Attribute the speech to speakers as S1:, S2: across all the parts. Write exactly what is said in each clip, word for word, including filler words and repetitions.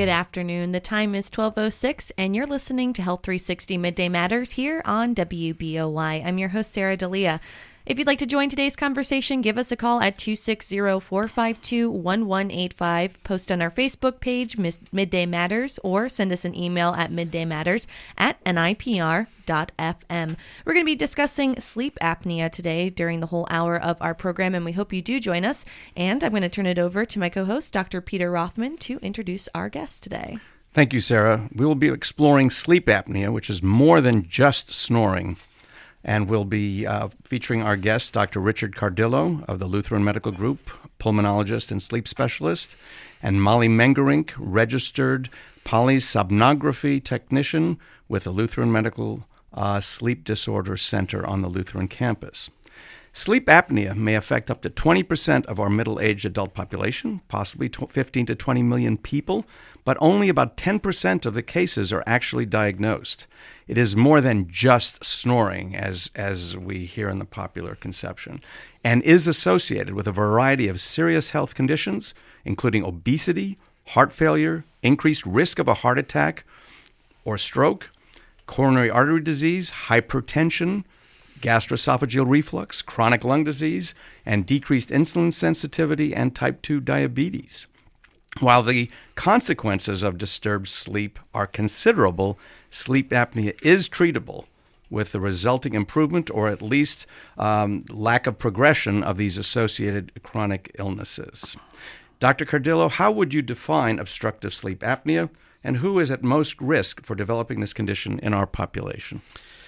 S1: Good afternoon. The time is twelve oh six, and you're listening to Health three sixty Midday Matters here on W B O Y. I'm your host, Sarah D'Elia. If you'd like to join today's conversation, give us a call at two six zero, four five two, one one eight five, post on our Facebook page, Midday Matters, or send us an email at middaymatters at N I P R dot F M. We're going to be discussing sleep apnea today during the whole hour of our program, and we hope you do join us. And I'm going to turn it over to my co-host, Doctor Peter Rothman, to introduce our guest today.
S2: Thank you, Sarah. We will be exploring sleep apnea, which is more than just snoring. And we'll be uh, featuring our guest, Doctor Richard Cardillo of the Lutheran Medical Group, pulmonologist and sleep specialist, and Molly Mengerink, registered polysomnography technician with the Lutheran Medical uh, Sleep Disorder Center on the Lutheran campus. Sleep apnea may affect up to twenty percent of our middle-aged adult population, possibly fifteen to twenty million people, but only about ten percent of the cases are actually diagnosed. It is more than just snoring, as, as we hear in the popular conception, and is associated with a variety of serious health conditions, including obesity, heart failure, increased risk of a heart attack or stroke, coronary artery disease, hypertension, gastroesophageal reflux, chronic lung disease, and decreased insulin sensitivity and type two diabetes. While the consequences of disturbed sleep are considerable, sleep apnea is treatable with the resulting improvement or at least um, lack of progression of these associated chronic illnesses. Doctor Cardillo, how would you define obstructive sleep apnea, and who is at most risk for developing this condition in our population?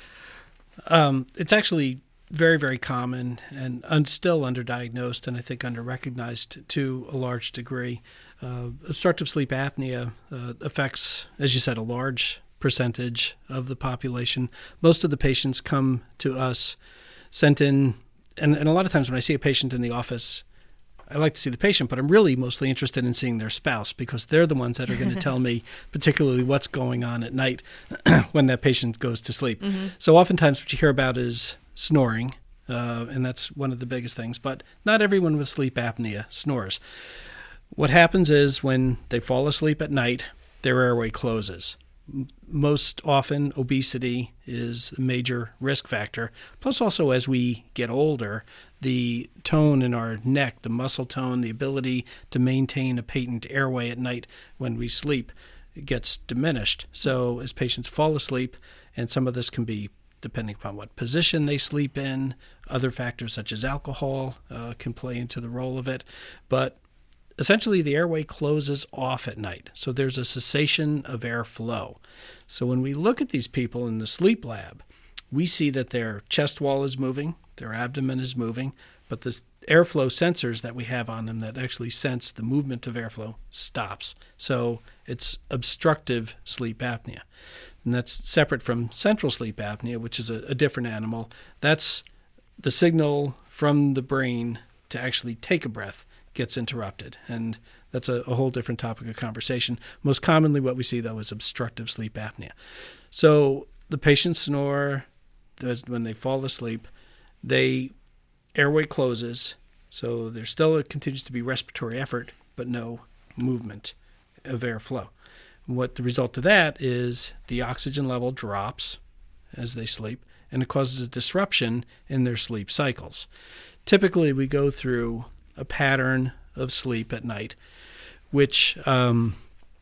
S3: Um, it's actually very, very common and un- still underdiagnosed and I think underrecognized to a large degree. Uh, obstructive sleep apnea uh, affects, as you said, a large percentage of the population. Most of the patients come to us sent in, and, and a lot of times when I see a patient in the office, I like to see the patient, but I'm really mostly interested in seeing their spouse because they're the ones that are going to tell me particularly what's going on at night when that patient goes to sleep. Mm-hmm. So oftentimes what you hear about is snoring, uh, and that's one of the biggest things, but not everyone with sleep apnea snores. What happens is when they fall asleep at night, their airway closes. Most often, obesity is a major risk factor. Plus, also, as we get older, the tone in our neck, the muscle tone, the ability to maintain a patent airway at night when we sleep gets diminished. So as patients fall asleep, and some of this can be depending upon what position they sleep in, other factors such as alcohol uh, can play into the role of it. But essentially, the airway closes off at night, so there's a cessation of airflow. So when we look at these people in the sleep lab, we see that their chest wall is moving, their abdomen is moving, but the airflow sensors that we have on them that actually sense the movement of airflow stops. So it's obstructive sleep apnea. And that's separate from central sleep apnea, which is a, a different animal. That's the signal from the brain to actually take a breath gets interrupted. And that's a, a whole different topic of conversation. Most commonly what we see, though, is obstructive sleep apnea. So the patients snore when they fall asleep. They airway closes, so there still continues to be respiratory effort, but no movement of airflow. What the result of that is the oxygen level drops as they sleep, and it causes a disruption in their sleep cycles. Typically, we go through a pattern of sleep at night, which um,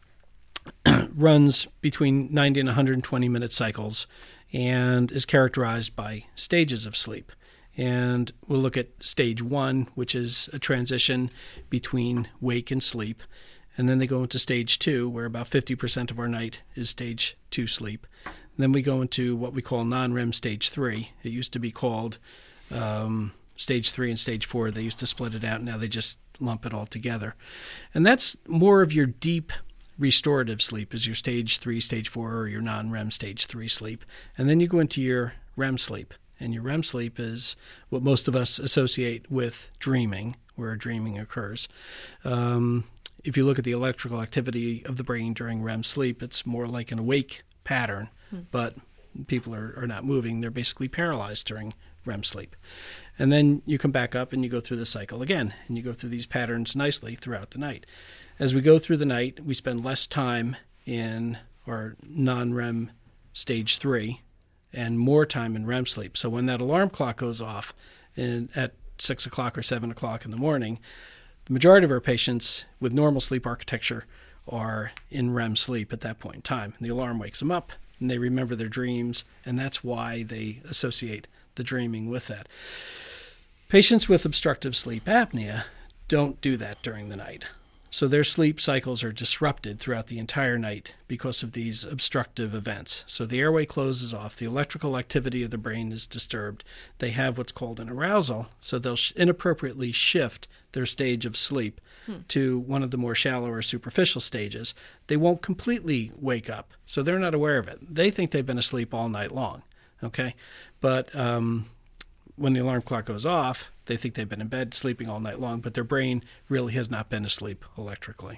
S3: runs between ninety and one hundred twenty minute cycles and is characterized by stages of sleep. And we'll look at stage one, which is a transition between wake and sleep. And then they go into stage two, where about fifty percent of our night is stage two sleep. And then we go into what we call non-R E M stage three. It used to be called um, stage three and stage four. They used to split it out. Now they just lump it all together. And that's more of your deep restorative sleep, is your stage three, stage four, or your non-R E M stage three sleep. And then you go into your R E M sleep. And your R E M sleep is what most of us associate with dreaming, where dreaming occurs. Um, if you look at the electrical activity of the brain during R E M sleep, it's more like an awake pattern, hmm. but people are, are not moving. They're basically paralyzed during R E M sleep. And then you come back up and you go through the cycle again, and you go through these patterns nicely throughout the night. as we go through the night, we spend less time in our non-R E M stage three and more time in R E M sleep. So when that alarm clock goes off in, at six o'clock or seven o'clock in the morning, the majority of our patients with normal sleep architecture are in R E M sleep at that point in time. And the alarm wakes them up, and they remember their dreams, and that's why they associate the dreaming with that. Patients with obstructive sleep apnea don't do that during the night. So their sleep cycles are disrupted throughout the entire night because of these obstructive events. So the airway closes off, the electrical activity of the brain is disturbed. They have what's called an arousal, so they'll inappropriately shift their stage of sleep hmm. to one of the more shallow or superficial stages. They won't completely wake up, so they're not aware of it. They think they've been asleep all night long, okay? But um, when the alarm clock goes off, they think they've been in bed sleeping all night long, but their brain really has not been asleep electrically.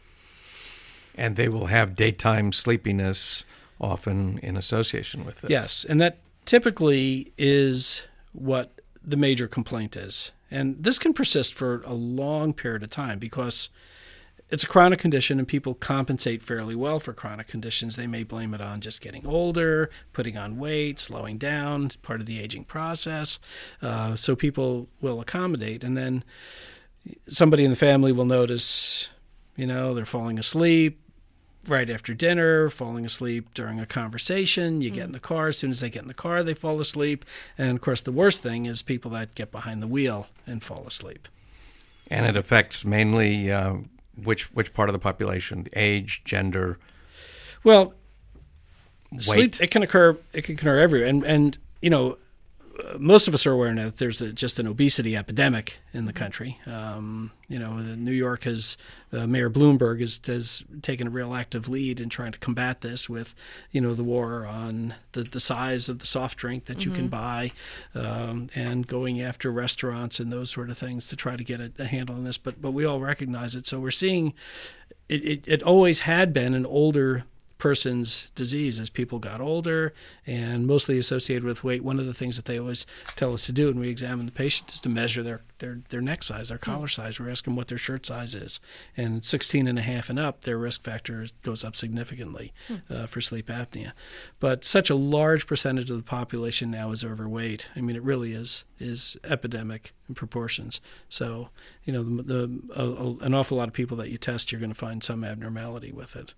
S2: And they will have daytime sleepiness often in association with this.
S3: Yes, and that typically is what the major complaint is. And this can persist for a long period of time because it's a chronic condition and people compensate fairly well for chronic conditions. They may blame it on just getting older, putting on weight, slowing down, it's part of the aging process. Uh, so people will accommodate. And then somebody in the family will notice, you know, they're falling asleep right after dinner, falling asleep during a conversation. You mm. get in the car. As soon as they get in the car, they fall asleep. And, of course, the worst thing is people that get behind the wheel and fall asleep.
S2: And it affects mainly uh, which which part of the population? Age, gender,
S3: well,
S2: weight?
S3: Sleep, it can occur. It can occur everywhere. And, and you know, most of us are aware now that there's a, just an obesity epidemic in the country. Um, you know, New York has, uh, Mayor Bloomberg has, has taken a real active lead in trying to combat this with, you know, the war on the, the size of the soft drink that mm-hmm. you can buy um, and going after restaurants and those sort of things to try to get a, a handle on this. But but we all recognize it. So we're seeing it, it, it always had been an older person's disease as people got older and mostly associated with weight. One of the things that they always tell us to do when we examine the patient is to measure their, their, their neck size, their collar mm. size. We ask them what their shirt size is. And sixteen and a half and up, their risk factor goes up significantly mm. uh, for sleep apnea. But such a large percentage of the population now is overweight. I mean, it really is is epidemic in proportions. So, you know, the, the a, a, an awful lot of people that you test, you're going to find some abnormality with it.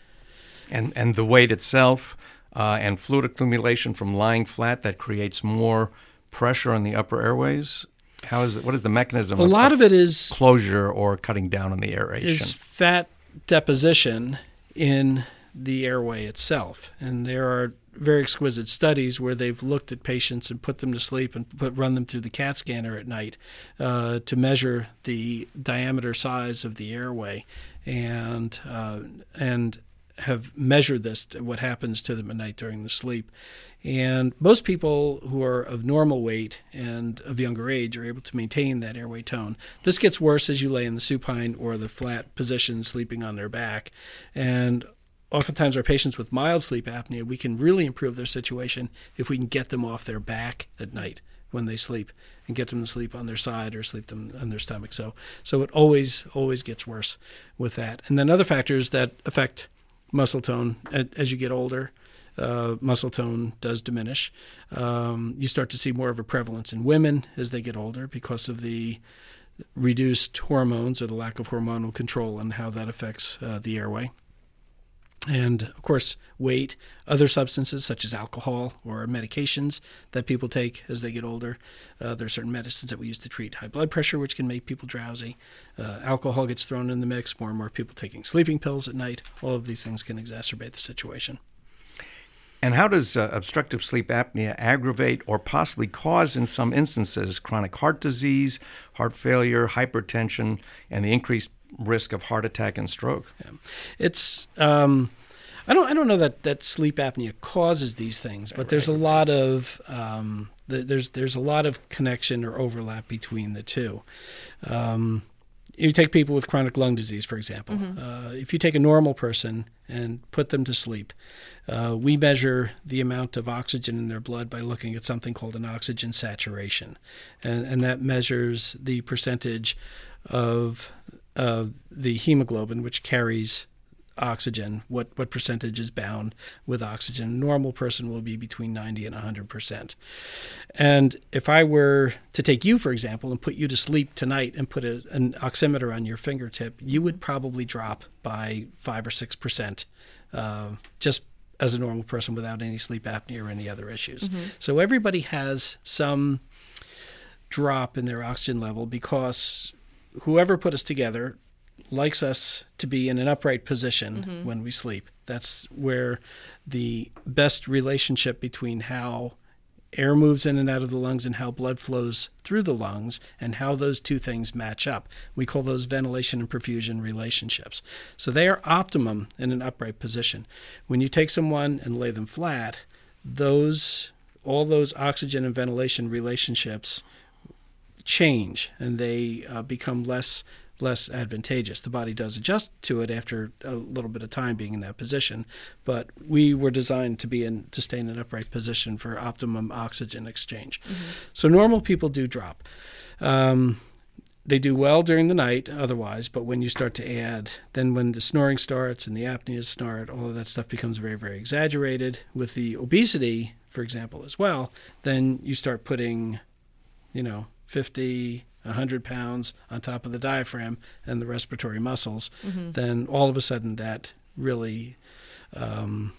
S2: And and the weight itself uh, and fluid accumulation from lying flat, that creates more pressure on the upper airways. How is it? What is the mechanism?
S3: A
S2: of,
S3: lot of it is
S2: closure or cutting down on the aeration.
S3: Is fat deposition in the airway itself, and there are very exquisite studies where they've looked at patients and put them to sleep and put run them through the CAT scanner at night uh, to measure the diameter size of the airway, and uh, and. have measured this, what happens to them at night during the sleep. And most people who are of normal weight and of younger age are able to maintain that airway tone. This gets worse as you lay in the supine or the flat position sleeping on their back. And oftentimes our patients with mild sleep apnea, we can really improve their situation if we can get them off their back at night when they sleep and get them to sleep on their side or sleep them on their stomach. So, so it always, always gets worse with that. And then other factors that affect muscle tone as you get older, uh, muscle tone does diminish. Um, you start to see more of a prevalence in women as they get older because of the reduced hormones or the lack of hormonal control and how that affects uh, the airway. And, of course, weight, other substances such as alcohol or medications that people take as they get older. Uh, there are certain medicines that we use to treat high blood pressure, which can make people drowsy. Uh, alcohol gets thrown in the mix, more and more people taking sleeping pills at night. All of these things can exacerbate the situation.
S2: And how does uh, obstructive sleep apnea aggravate or possibly cause, in some instances, chronic heart disease, heart failure, hypertension, and the increased risk of heart attack and stroke?
S3: Yeah. It's um, I don't I don't know that, that sleep apnea causes these things, but there's a lot of um, the, there's there's a lot of connection or overlap between the two. Um, you take people with chronic lung disease, for example. Mm-hmm. Uh, if you take a normal person and put them to sleep, uh, we measure the amount of oxygen in their blood by looking at something called an oxygen saturation, and and that measures the percentage of of the hemoglobin, which carries oxygen, what, what percentage is bound with oxygen. A normal person will be between ninety and one hundred percent. And if I were to take you, for example, and put you to sleep tonight and put a, an oximeter on your fingertip, you would probably drop by five or six percent uh, just as a normal person without any sleep apnea or any other issues. Mm-hmm. So everybody has some drop in their oxygen level because whoever put us together likes us to be in an upright position mm-hmm. when we sleep. That's where the best relationship between how air moves in and out of the lungs and how blood flows through the lungs and how those two things match up. We call those ventilation and perfusion relationships. So they are optimum in an upright position. When you take someone and lay them flat, those all those oxygen and ventilation relationships change and they uh, become less less advantageous. The body does adjust to it after a little bit of time being in that position, but we were designed to be in to stay in an upright position for optimum oxygen exchange. Mm-hmm. So normal people do drop. Um, they do well during the night otherwise, but when you start to add, then when the snoring starts and the apneas start, all of that stuff becomes very, very exaggerated. With the obesity, for example, as well, then you start putting, you know, fifty, one hundred pounds on top of the diaphragm and the respiratory muscles, mm-hmm. then all of a sudden that really um,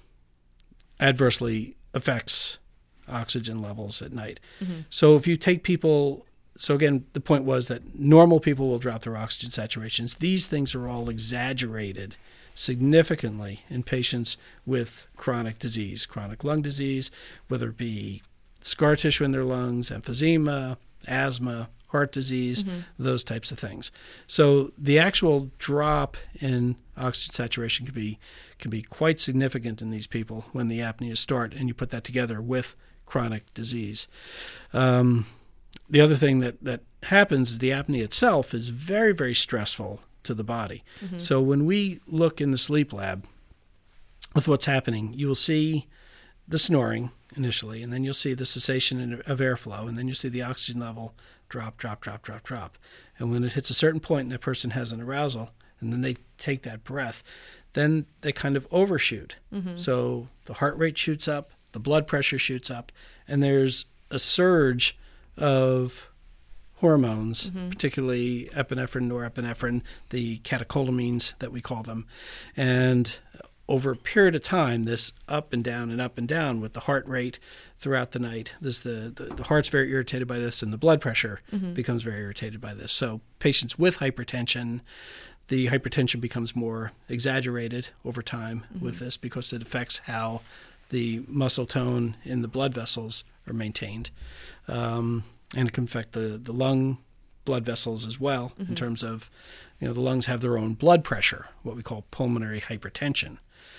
S3: adversely affects oxygen levels at night. Mm-hmm. So if you take people, so again, the point was that normal people will drop their oxygen saturations. These things are all exaggerated significantly in patients with chronic disease, chronic lung disease, whether it be scar tissue in their lungs, emphysema, asthma, heart disease, mm-hmm. those types of things. So the actual drop in oxygen saturation can be can be quite significant in these people when the apneas start, and you put that together with chronic disease. Um, the other thing that, that happens is the apnea itself is very, very stressful to the body. Mm-hmm. So when we look in the sleep lab with what's happening, you will see the snoring initially, and then you'll see the cessation of airflow, and then you'll see the oxygen level drop, drop, drop, drop, drop. And when it hits a certain point and that person has an arousal, and then they take that breath, then they kind of overshoot. Mm-hmm. So the heart rate shoots up, the blood pressure shoots up, and there's a surge of hormones, mm-hmm. particularly epinephrine, norepinephrine, the catecholamines that we call them. And over a period of time, this up and down and up and down with the heart rate throughout the night, this the, the, the heart's very irritated by this, and the blood pressure mm-hmm. becomes very irritated by this. So patients with hypertension, the hypertension becomes more exaggerated over time mm-hmm. with this because it affects how the muscle tone in the blood vessels are maintained. Um, and it can affect the, the lung blood vessels as well mm-hmm. in terms of, you know, the lungs have their own blood pressure, what we call pulmonary hypertension.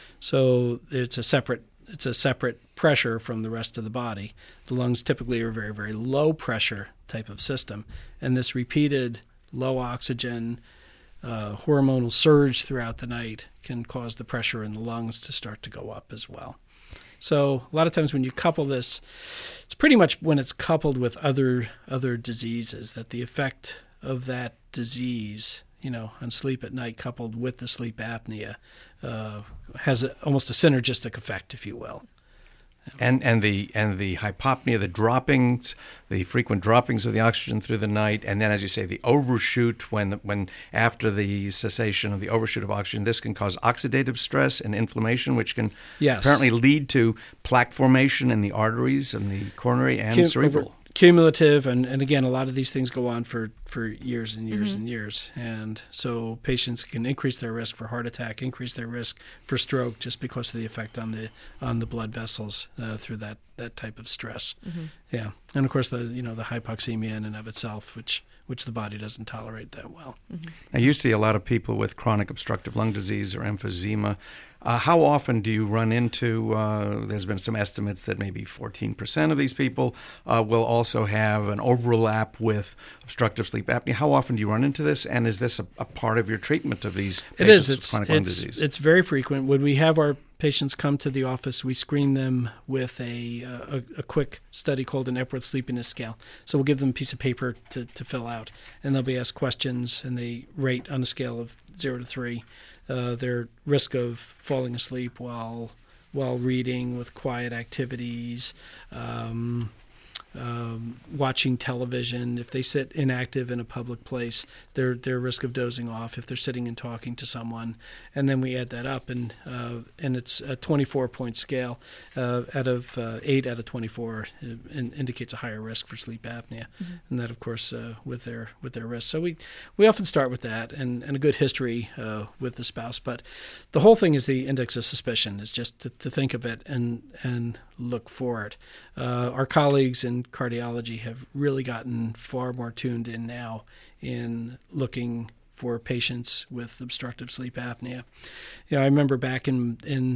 S3: So it's a separate it's a separate pressure from the rest of the body. The lungs typically are a very, very low pressure type of system, and this repeated low oxygen uh, hormonal surge throughout the night can cause the pressure in the lungs to start to go up as well. So a lot of times when you couple this, it's pretty much when it's coupled with other other diseases that the effect of that disease, you know, on sleep at night coupled with the sleep apnea uh, has a, almost a synergistic effect, if you will.
S2: And and the and the hypopnea, the droppings, the frequent droppings of the oxygen through the night, and then, as you say, the overshoot when when after the cessation of the overshoot of oxygen, this can cause oxidative stress and inflammation, which can
S3: yes.
S2: apparently lead to plaque formation in the arteries and the coronary and Cum- cerebral.
S3: Over- Cumulative, and, and again, a lot of these things go on for, for years and years mm-hmm. and years. And so patients can increase their risk for heart attack, increase their risk for stroke just because of the effect on the on the blood vessels uh, through that, that type of stress. Mm-hmm. Yeah. And of course the you know the hypoxemia in and of itself, which which the body doesn't tolerate that well.
S2: Mm-hmm. Now you see a lot of people with chronic obstructive lung disease or emphysema. Uh, how often do you run into, uh, there's been some estimates that maybe fourteen percent of these people uh, will also have an overlap with obstructive sleep apnea. How often do you run into this, and is this a, a part of your treatment of these patients
S3: it is.
S2: with
S3: It's,
S2: chronic lung
S3: it's,
S2: disease?
S3: It's very frequent. When we have our patients come to the office, we screen them with a, a, a quick study called an Epworth Sleepiness Scale. So we'll give them a piece of paper to, to fill out, and they'll be asked questions, and they rate on a scale of zero to three uh, their risk of falling asleep while while reading with quiet activities, um, um, watching television. If they sit inactive in a public place, their their risk of dozing off if they're sitting and talking to someone. And then we add that up, and uh, and it's a twenty-four point scale. Uh, out of uh, eight out of twenty-four in, indicates a higher risk for sleep apnea, mm-hmm. and that, of course, uh, with their with their risk. So we we often start with that and, and a good history uh, with the spouse. But the whole thing is the index of suspicion. Is just to, to think of it and and look for it. Uh, our colleagues in cardiology have really gotten far more tuned in now in looking for patients with obstructive sleep apnea. You know, I remember back in in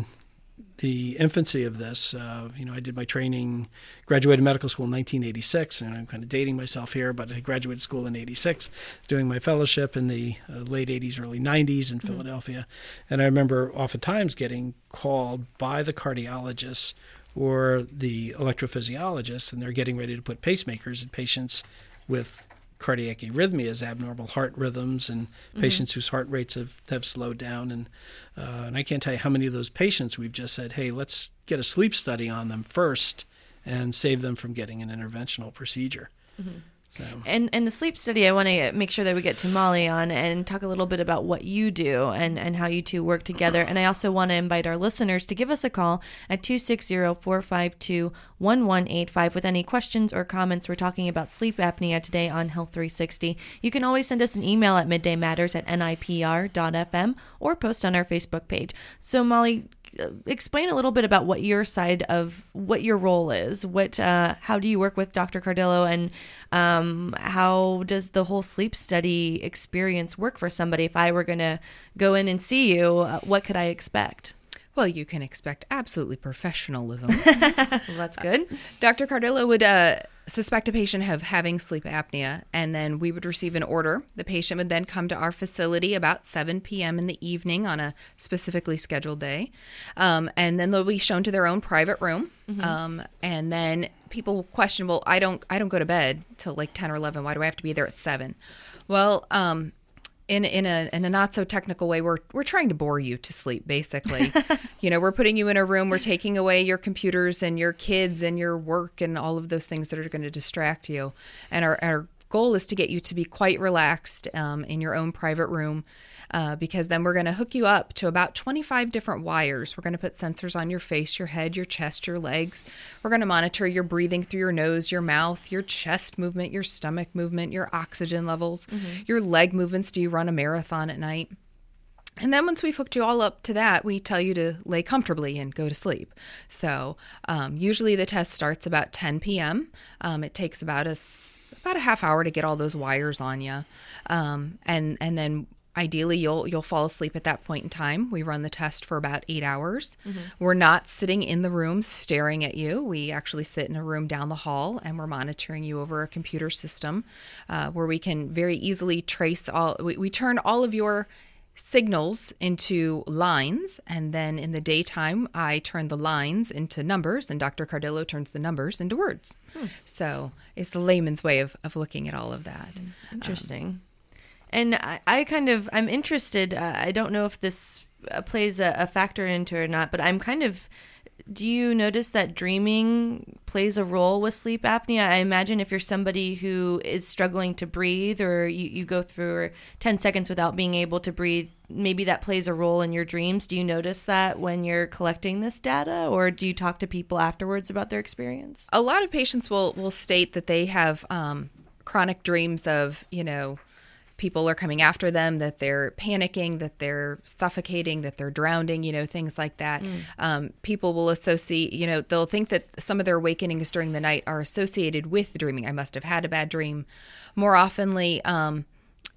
S3: the infancy of this, uh, you know, I did my training, graduated medical school in nineteen eighty-six, and I'm kind of dating myself here, but I graduated school in eighty-six, doing my fellowship in the uh, late eighties, early nineties in mm-hmm. Philadelphia. And I remember oftentimes getting called by the cardiologists or the electrophysiologists, and they're getting ready to put pacemakers in patients with cardiac arrhythmias, abnormal heart rhythms, and mm-hmm. patients whose heart rates have, have slowed down. And uh, and I can't tell you how many of those patients we've just said, hey, let's get a sleep study on them first and save them from getting an interventional procedure. Mm-hmm. So.
S1: And and the sleep study, I want to make sure that we get to Molly on and talk a little bit about what you do and, and how you two work together. And I also want to invite our listeners to give us a call at two six zero, four five two, one one eight five with any questions or comments. We're talking about sleep apnea today on Health three sixty. You can always send us an email at middaymatters at N I P R dot F M or post on our Facebook page. So Molly, explain a little bit about what your side of what your role is. What, uh, how do you work with Doctor Cardillo, and um, how does the whole sleep study experience work for somebody? If I were going to go in and see you, uh, what could I expect?
S4: Well, you can expect absolutely professionalism.
S1: Well, that's good.
S4: Uh, Doctor Cardillo would uh, suspect a patient of having sleep apnea, and then we would receive an order. The patient would then come to our facility about seven p.m. in the evening on a specifically scheduled day, um, and then they'll be shown to their own private room. Mm-hmm. Um, and then people question, well, I don't, I don't go to bed till like ten or eleven. Why do I have to be there at seven? Well, um, In in a in a not so technical way, we're we're trying to bore you to sleep, basically. You know, we're putting you in a room, we're taking away your computers and your kids and your work and all of those things that are going to distract you. And our our goal is to get you to be quite relaxed um, in your own private room. Uh, because then we're going to hook you up to about twenty-five different wires. We're going to put sensors on your face, your head, your chest, your legs. We're going to monitor your breathing through your nose, your mouth, your chest movement, your stomach movement, your oxygen levels, mm-hmm. your leg movements. Do you run a marathon at night? And then once we've hooked you all up to that, we tell you to lay comfortably and go to sleep. So um, usually the test starts about ten p.m. Um, it takes about a, about a half hour to get all those wires on you. Um, and, and then ideally, you'll you'll fall asleep at that point in time. We run the test for about eight hours. Mm-hmm. We're not sitting in the room staring at you. We actually sit in a room down the hall, and we're monitoring you over a computer system uh, where we can very easily trace all. We, we turn all of your signals into lines, and then in the daytime, I turn the lines into numbers, and Doctor Cardillo turns the numbers into words. Hmm. So it's the layman's way of, of looking at all of that.
S1: Interesting. Um, And I, I kind of, I'm interested, uh, I don't know if this uh, plays a, a factor into it or not, but I'm kind of, do you notice that dreaming plays a role with sleep apnea? I imagine if you're somebody who is struggling to breathe, or you, you go through ten seconds without being able to breathe, maybe that plays a role in your dreams. Do you notice that when you're collecting this data, or do you talk to people afterwards about their experience?
S4: A lot of patients will, will state that they have um, chronic dreams of, you know, people are coming after them, that they're panicking, that they're suffocating, that they're drowning, you know, things like that. Mm. Um, people will associate, you know, they'll think that some of their awakenings during the night are associated with dreaming. I must have had a bad dream. More oftenly, um,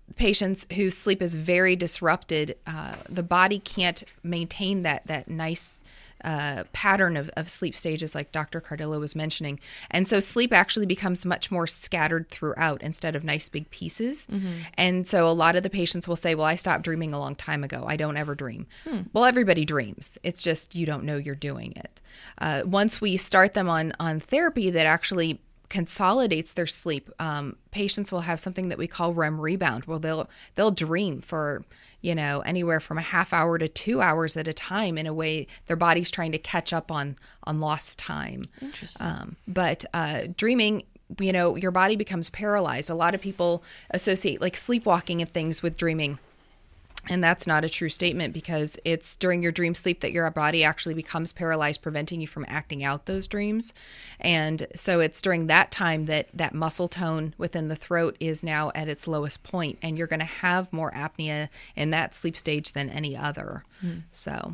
S4: patients whose sleep is very disrupted, uh, the body can't maintain that that nice uh, pattern of, of sleep stages like Doctor Cardillo was mentioning. And so sleep actually becomes much more scattered throughout instead of nice big pieces. Mm-hmm. And so a lot of the patients will say, well, I stopped dreaming a long time ago. I don't ever dream. Hmm. Well, everybody dreams. It's just you don't know you're doing it. Uh, once we start them on, on therapy that actually consolidates their sleep, um, patients will have something that we call R E M rebound, where they'll they'll dream for, you know, anywhere from a half hour to two hours at a time in a way their body's trying to catch up on on lost time.
S1: Interesting.
S4: Um, but uh, dreaming, you know, your body becomes paralyzed. A lot of people associate like sleepwalking and things with dreaming. And that's not a true statement, because it's during your dream sleep that your body actually becomes paralyzed, preventing you from acting out those dreams. And so it's during that time that that muscle tone within the throat is now at its lowest point, and you're going to have more apnea in that sleep stage than any other. Mm. So.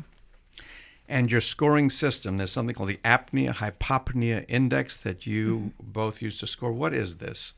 S2: And your scoring system, there's something called the apnea-hypopnea index that you mm-hmm. both use to score. What is this?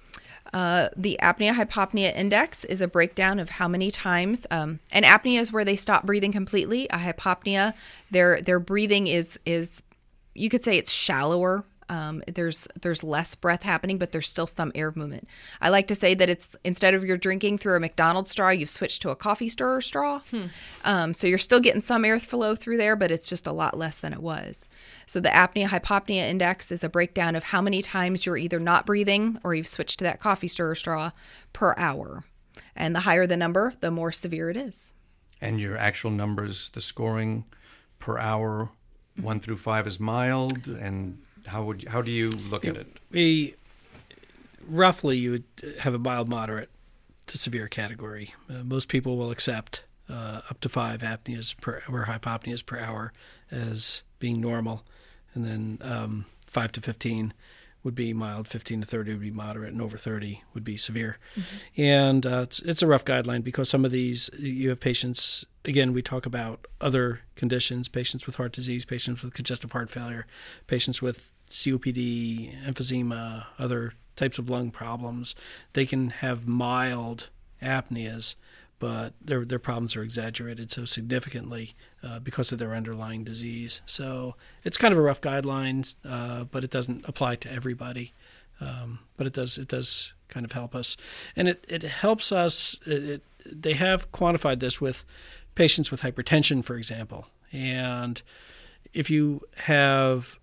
S4: Uh, the apnea-hypopnea index is a breakdown of how many times, um, and apnea is where they stop breathing completely. A hypopnea, their their breathing is is, you could say it's shallower. Um, there's there's less breath happening, but there's still some air movement. I like to say that it's, instead of you're drinking through a McDonald's straw, you've switched to a coffee stirrer straw. Hmm. Um, so you're still getting some airflow through there, but it's just a lot less than it was. So the apnea-hypopnea index is a breakdown of how many times you're either not breathing or you've switched to that coffee stirrer straw per hour. And the higher the number, the more severe it is.
S2: And your actual numbers, the scoring per hour, mm-hmm. one through five is mild, and How would you, how do you look at it?
S3: We roughly you would have a mild, moderate to severe category. Uh, most people will accept uh, up to five apneas per or hypopneas per hour as being normal, and then um, five to fifteen would be mild, fifteen to thirty would be moderate, and over thirty would be severe. Mm-hmm. And uh, it's, it's a rough guideline, because some of these, you have patients, again, we talk about other conditions, patients with heart disease, patients with congestive heart failure, patients with C O P D, emphysema, other types of lung problems. They can have mild apneas, but their their problems are exaggerated so significantly uh, because of their underlying disease. So it's kind of a rough guideline, uh, but it doesn't apply to everybody. Um, but it does it does kind of help us, and it it helps us. It, it, they have quantified this with patients with hypertension, for example, and if you have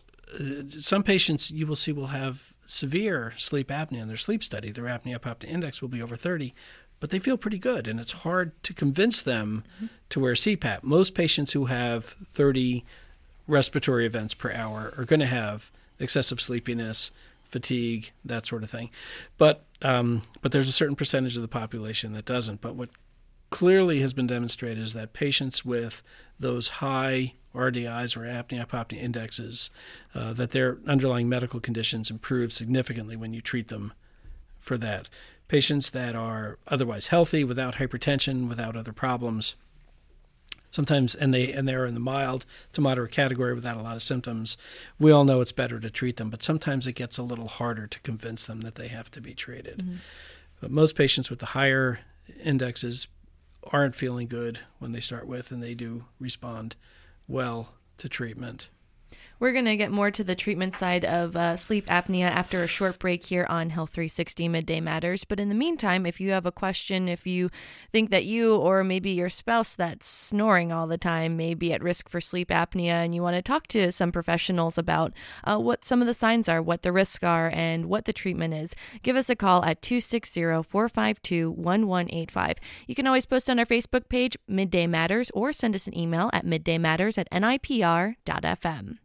S3: uh, some patients, you will see will have severe sleep apnea in their sleep study. Their apnea-hypopnea index will be over thirty. But they feel pretty good, and it's hard to convince them mm-hmm. to wear C PAP. Most patients who have thirty respiratory events per hour are going to have excessive sleepiness, fatigue, that sort of thing. But um, but there's a certain percentage of the population that doesn't. But what clearly has been demonstrated is that patients with those high R D Is or apnea-hypopnea indexes, uh, that their underlying medical conditions improve significantly when you treat them for that. Patients that are otherwise healthy, without hypertension, without other problems, sometimes, and they and they're in the mild to moderate category without a lot of symptoms, we all know it's better to treat them, but sometimes it gets a little harder to convince them that they have to be treated. Mm-hmm. But most patients with the higher indexes aren't feeling good when they start with, and they do respond well to treatment.
S1: We're going to get more to the treatment side of uh, sleep apnea after a short break here on Health three sixty Midday Matters. But in the meantime, if you have a question, if you think that you or maybe your spouse that's snoring all the time may be at risk for sleep apnea, and you want to talk to some professionals about uh, what some of the signs are, what the risks are, and what the treatment is, give us a call at two six zero, four five two, one one eight five. You can always post on our Facebook page, Midday Matters, or send us an email at middaymatters at N I P R dot F M.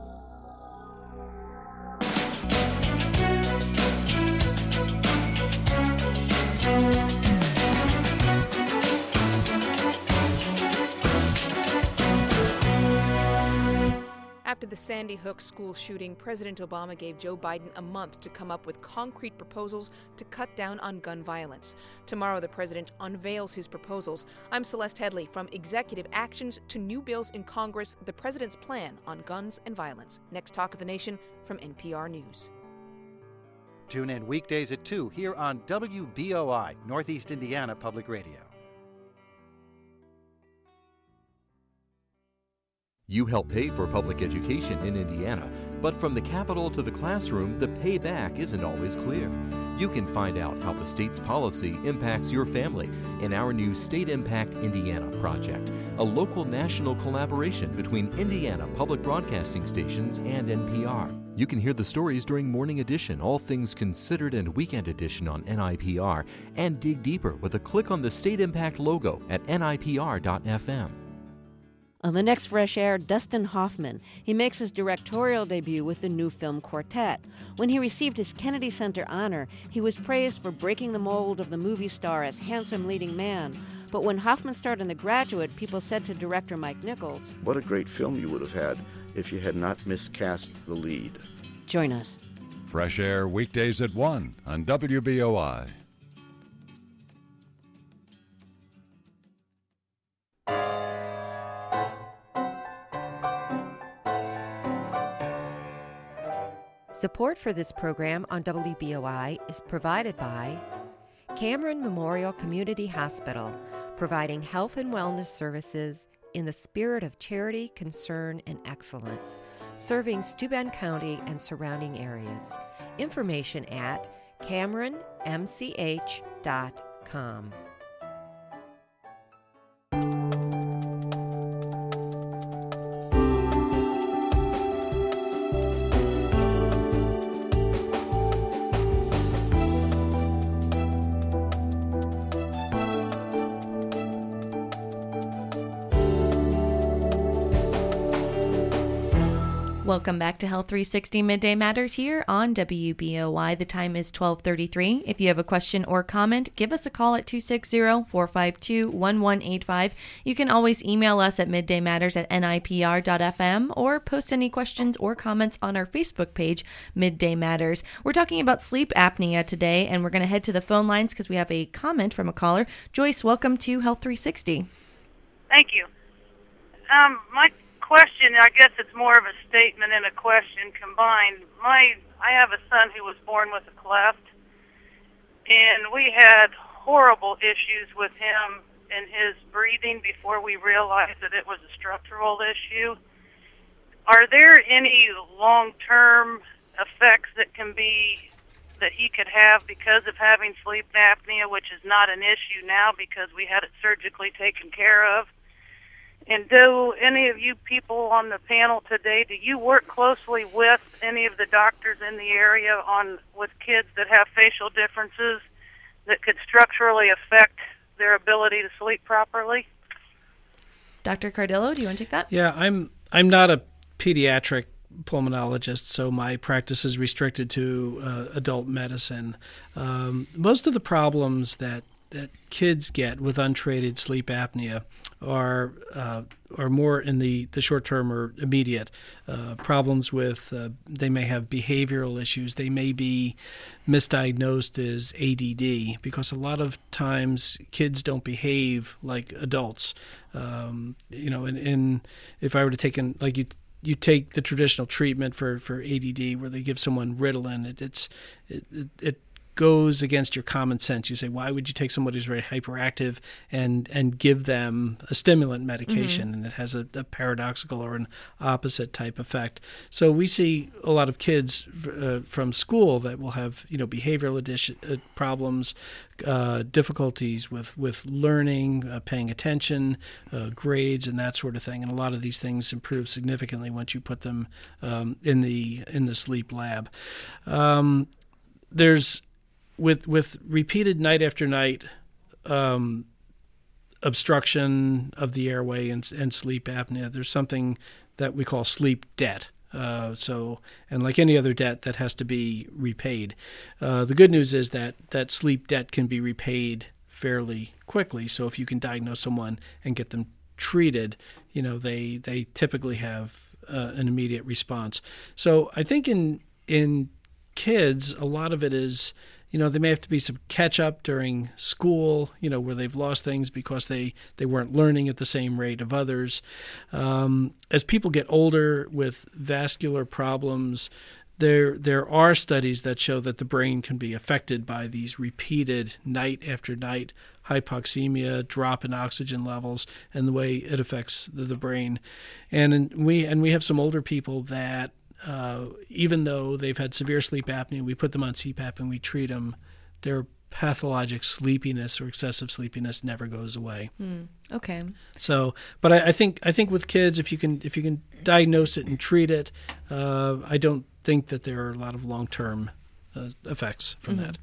S5: After the Sandy Hook school shooting, President Obama gave Joe Biden a month to come up with concrete proposals to cut down on gun violence. Tomorrow, the president unveils his proposals. I'm Celeste Headley. From executive actions to new bills in Congress, the president's plan on guns and violence. Next Talk of the Nation from N P R News.
S6: Tune in weekdays at two here on W B O I, Northeast Indiana Public Radio.
S7: You help pay for public education in Indiana, but from the Capitol to the classroom, the payback isn't always clear. You can find out how the state's policy impacts your family in our new State Impact Indiana project, a local national collaboration between Indiana public broadcasting stations and N P R. You can hear the stories during Morning Edition, All Things Considered, and Weekend Edition on N I P R, and dig deeper with a click on the State Impact logo at N I P R dot F M.
S8: On the next Fresh Air, Dustin Hoffman. He makes his directorial debut with the new film Quartet. When he received his Kennedy Center honor, he was praised for breaking the mold of the movie star as handsome leading man. But when Hoffman starred in The Graduate, people said to director Mike Nichols,
S9: "What a great film you would have had if you had not miscast the lead."
S8: Join us.
S10: Fresh Air weekdays at one on W B O I.
S11: Support for this program on W B O I is provided by Cameron Memorial Community Hospital, providing health and wellness services in the spirit of charity, concern, and excellence, serving Steuben County and surrounding areas. Information at cameron m c h dot com.
S1: Welcome back to Health three sixty Midday Matters here on W B O I. The time is twelve thirty-three. If you have a question or comment, give us a call at two six zero, four five two, one one eight five. You can always email us at middaymatters at N I P R dot F M or post any questions or comments on our Facebook page, Midday Matters. We're talking about sleep apnea today, and we're going to head to the phone lines because we have a comment from a caller. Joyce, welcome to Health three sixty.
S12: Thank you. Um, my question, I guess it's more of a statement and a question combined. My, I have a son who was born with a cleft, and we had horrible issues with him and his breathing before we realized that it was a structural issue. Are there any long-term effects that can be, that he could have because of having sleep apnea, which is not an issue now because we had it surgically taken care of? And do any of you people on the panel today, do you work closely with any of the doctors in the area on with kids that have facial differences that could structurally affect their ability to sleep properly?
S1: Doctor Cardillo, do you want to take that?
S3: Yeah, I'm I'm not a pediatric pulmonologist, so my practice is restricted to uh, adult medicine. Um, most of the problems that that kids get with untreated sleep apnea are uh, are more in the, the short term or immediate uh, problems with, uh, they may have behavioral issues. They may be misdiagnosed as A D D because a lot of times kids don't behave like adults. Um, you know, and, and if I were to take in, like you you take the traditional treatment for, for A D D where they give someone Ritalin, it, it's it, it, it goes against your common sense. You say, why would you take somebody who's very hyperactive and and give them a stimulant medication? Mm-hmm. And it has a, a paradoxical or an opposite type effect. So we see a lot of kids uh, from school that will have, you know, behavioral addition, uh, problems, uh, difficulties with, with learning, uh, paying attention, uh, grades, and that sort of thing. And a lot of these things improve significantly once you put them um, in the in the sleep lab. Um, there's With with repeated night after night um, obstruction of the airway and, and sleep apnea, there's something that we call sleep debt. Uh, so, and like any other debt, that has to be repaid. Uh, the good news is that that sleep debt can be repaid fairly quickly. So if you can diagnose someone and get them treated, you know, they they typically have uh, an immediate response. So I think in in kids, a lot of it is, you know, there may have to be some catch up during school, you know, where they've lost things because they, they weren't learning at the same rate of others. Um, as people get older with vascular problems, there there are studies that show that the brain can be affected by these repeated night after night hypoxemia, drop in oxygen levels, and the way it affects the, the brain. And in, we and we have some older people that uh, even though they've had severe sleep apnea, we put them on C PAP and we treat them, their pathologic sleepiness or excessive sleepiness never goes away.
S1: Mm, okay.
S3: So, but I, I think I think with kids, if you can if you can diagnose it and treat it, uh, I don't think that there are a lot of long term uh, effects from mm-hmm. that.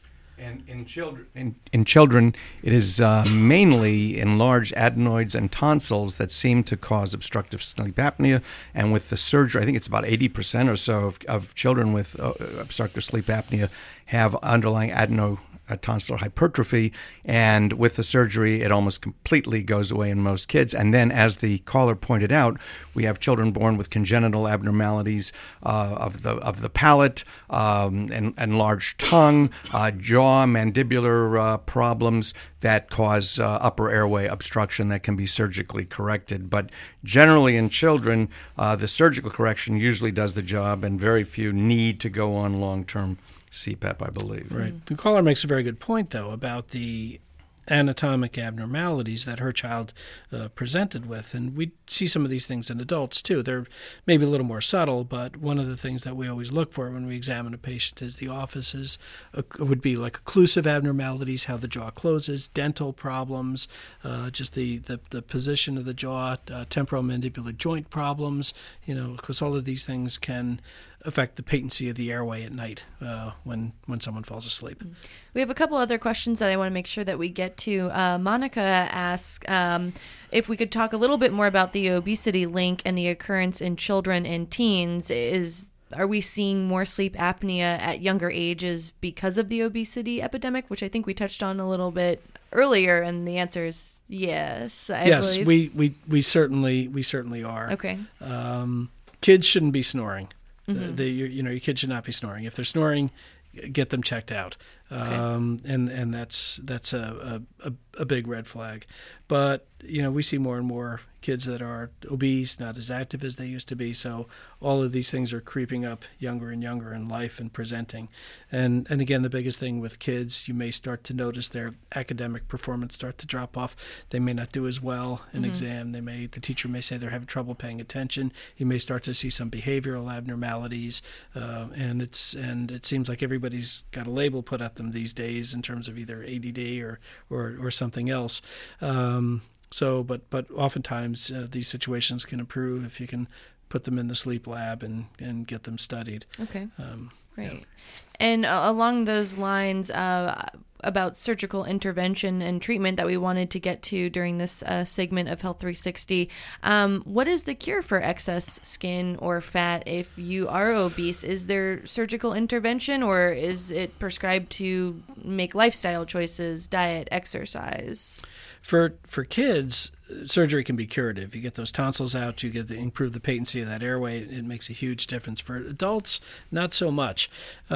S2: And in children, in, in children, it is uh, mainly enlarged adenoids and tonsils that seem to cause obstructive sleep apnea. And with the surgery, I think it's about eighty percent or so of, of children with uh, obstructive sleep apnea have underlying adeno. A tonsillar hypertrophy, and with the surgery, it almost completely goes away in most kids. And then, as the caller pointed out, we have children born with congenital abnormalities uh, of the of the palate, um, and enlarged tongue, uh, jaw, mandibular uh, problems that cause uh, upper airway obstruction that can be surgically corrected. But generally, in children, uh, the surgical correction usually does the job, and very few need to go on long-term C PAP, I believe.
S3: Right. The caller makes a very good point, though, about the anatomic abnormalities that her child uh, presented with. And we see some of these things in adults, too. They're maybe a little more subtle, but one of the things that we always look for when we examine a patient is the offices. Uh, would be like occlusive abnormalities, how the jaw closes, dental problems, uh, just the, the, the position of the jaw, uh, temporomandibular joint problems, you know, because all of these things can affect the patency of the airway at night uh, when when someone falls asleep.
S1: We have a couple other questions that I want to make sure that we get to. Uh, Monica asks um, if we could talk a little bit more about the obesity link and the occurrence in children and teens. Is are we seeing more sleep apnea at younger ages because of the obesity epidemic, which I think we touched on a little bit earlier, and the answer is yes. I
S3: yes,
S1: believe.
S3: we we we certainly we certainly are.
S1: Okay.
S3: Um, kids shouldn't be snoring.
S1: Mm-hmm.
S3: The, you, you know, your kids should not be snoring. If they're snoring, get them checked out.
S1: Okay.
S3: Um, and and that's that's a, a a big red flag. But you know, we see more and more kids that are obese, not as active as they used to be. So all of these things are creeping up younger and younger in life and presenting. And and again, the biggest thing with kids, you may start to notice their academic performance start to drop off. They may not do as well in
S1: Mm-hmm.
S3: exam. They may the teacher may say they're having trouble paying attention. You may start to see some behavioral abnormalities, uh, and it's and it seems like everybody's got a label put at them these days in terms of either A D D or or, or something else. Um, so, but but oftentimes uh, these situations can improve if you can put them in the sleep lab and, and get them studied.
S1: Okay.
S3: Um,
S1: Great.
S3: yeah.
S1: And uh, along those lines, uh, about surgical intervention and treatment that we wanted to get to during this uh, segment of Health three sixty, um, what is the cure for excess skin or fat if you are obese? Is there surgical intervention, or is it prescribed to make lifestyle choices, diet, exercise?
S3: For for kids, surgery can be curative. You get those tonsils out, you get to improve the patency of that airway. It, it makes a huge difference. For adults, not so much.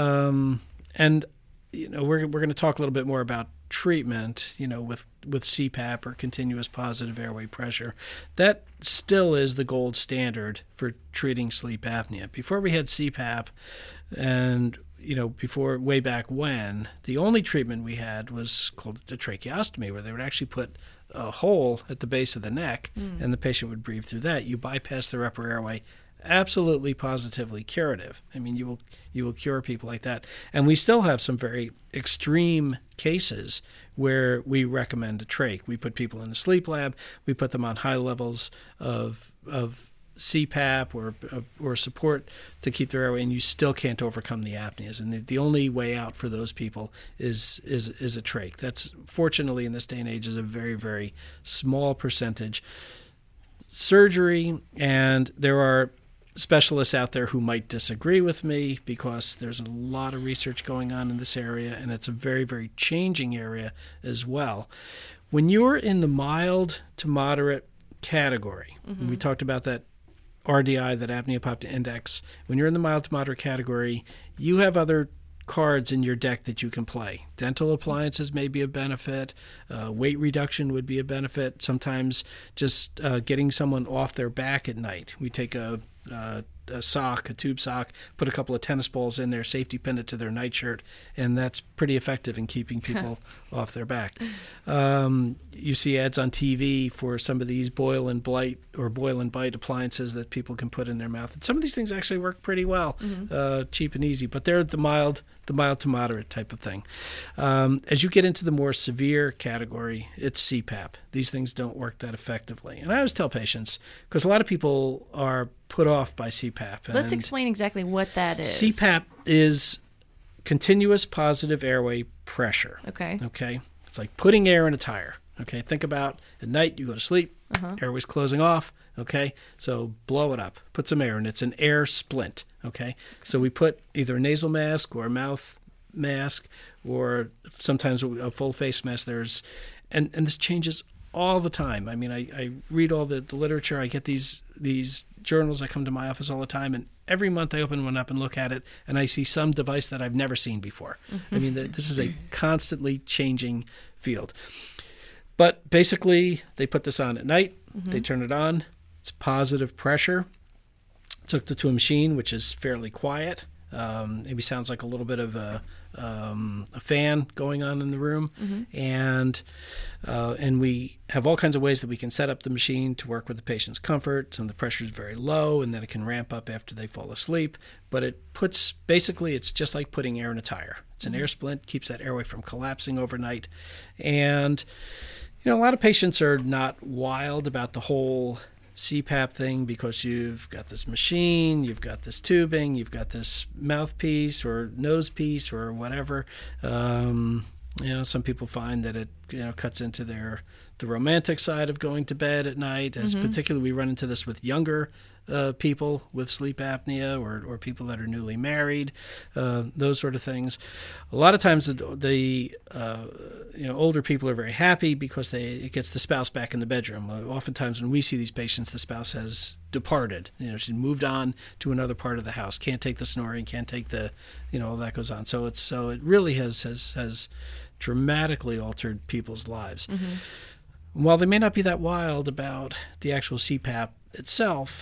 S3: Um, and you know, we're we're going to talk a little bit more about treatment. You know, with with C PAP or continuous positive airway pressure. That still is the gold standard for treating sleep apnea. Before we had C PAP, and you know, before way back when, the only treatment we had was called a tracheostomy, where they would actually put a hole at the base of the neck, mm. and the patient would breathe through that. You bypass their upper airway. Absolutely, positively curative. I mean, you will you will cure people like that. And we still have some very extreme cases where we recommend a trach. We put people in the sleep lab. We put them on high levels of of C PAP or or support to keep their airway, and you still can't overcome the apneas. And the, the only way out for those people is is is a trach. That's fortunately in this day and age is a very very small percentage. Surgery, and there are specialists out there who might disagree with me because there's a lot of research going on in this area, and it's a very very changing area as well. When you're in the mild to moderate category, mm-hmm. and we talked about that R D I, that apnea-hypopnea index. When you're in the mild to moderate category, you have other cards in your deck that you can play. Dental appliances may be a benefit. Uh, weight reduction would be a benefit. Sometimes just uh, getting someone off their back at night. We take a uh, a sock, a tube sock, put a couple of tennis balls in there, safety pin it to their nightshirt, and that's pretty effective in keeping people off their back. Um, you see ads on T V for some of these boil and blight or boil and bite appliances that people can put in their mouth. And some of these things actually work pretty well, mm-hmm. uh, cheap and easy, but they're the mild, the mild to moderate type of thing. Um, as you get into the more severe category, it's C PAP. These things don't work that effectively. And I always tell patients, because a lot of people are put off by C PAP.
S1: Let's explain exactly what that is.
S3: C PAP is continuous positive airway pressure.
S1: Okay.
S3: Okay. It's like putting air in a tire. Okay. Think about at night, you go to sleep, uh-huh. airway's closing off. Okay. So blow it up, put some air in. It's an air splint. Okay. So we put either a nasal mask or a mouth mask or sometimes a full face mask. There's, and, and this changes all the time. I mean, I, I read all the, the literature. I get these, these journals that come to my office all the time, and every month I open one up and look at it, and I see some device that I've never seen before. Mm-hmm. I mean, the, this is a constantly changing field. But basically, they put this on at night. Mm-hmm. They turn it on. It's positive pressure. It's hooked to a machine, which is fairly quiet. Um, maybe sounds like a little bit of a, um, a fan going on in the room. Mm-hmm. And uh, and we have all kinds of ways that we can set up the machine to work with the patient's comfort. Some of the pressure is very low, and then it can ramp up after they fall asleep. But it puts, basically, it's just like putting air in a tire. It's an mm-hmm. air splint, keeps that airway from collapsing overnight. And, you know, a lot of patients are not wild about the whole C PAP thing because you've got this machine, you've got this tubing, you've got this mouthpiece or nose piece or whatever. Um, you know, some people find that it, you know, cuts into their the romantic side of going to bed at night. As mm-hmm. particularly, we run into this with younger uh, people with sleep apnea or or people that are newly married, uh, those sort of things. A lot of times, the, the uh, you know older people are very happy because they it gets the spouse back in the bedroom. Uh, oftentimes, when we see these patients, the spouse has departed. You know, she moved on to another part of the house. Can't take the snoring. Can't take the, you know, all that goes on. So it's so it really has has has dramatically altered people's lives. Mm-hmm. While they may not be that wild about the actual C PAP itself,